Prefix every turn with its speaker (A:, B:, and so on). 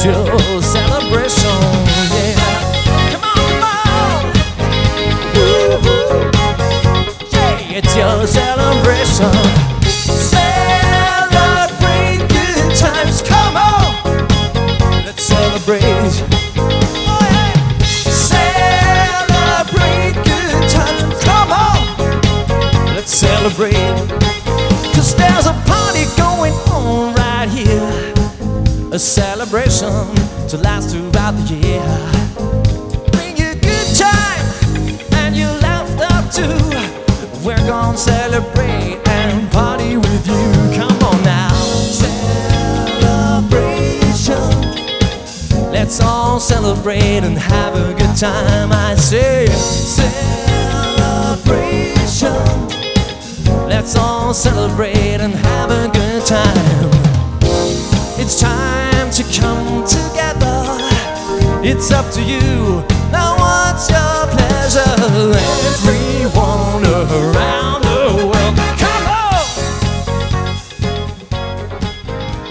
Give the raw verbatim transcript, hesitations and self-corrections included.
A: It's your celebration, yeah. Come on, come on. Woo-hoo. Yeah, it's your celebration. Celebrate good times, come on. Let's celebrate. Oh, yeah. Celebrate good times, come on. Let's celebrate. 'Cause there's a party going on right here, a celebration to last throughout the year. Bring you a good time and you laughed up too. We're gonna celebrate and party with you. Come on now. Celebration. Let's all celebrate and have a good time. I say celebration. Let's all celebrate and have a good time. It's time to come together. It's up to you. Now what's your pleasure? Everyone around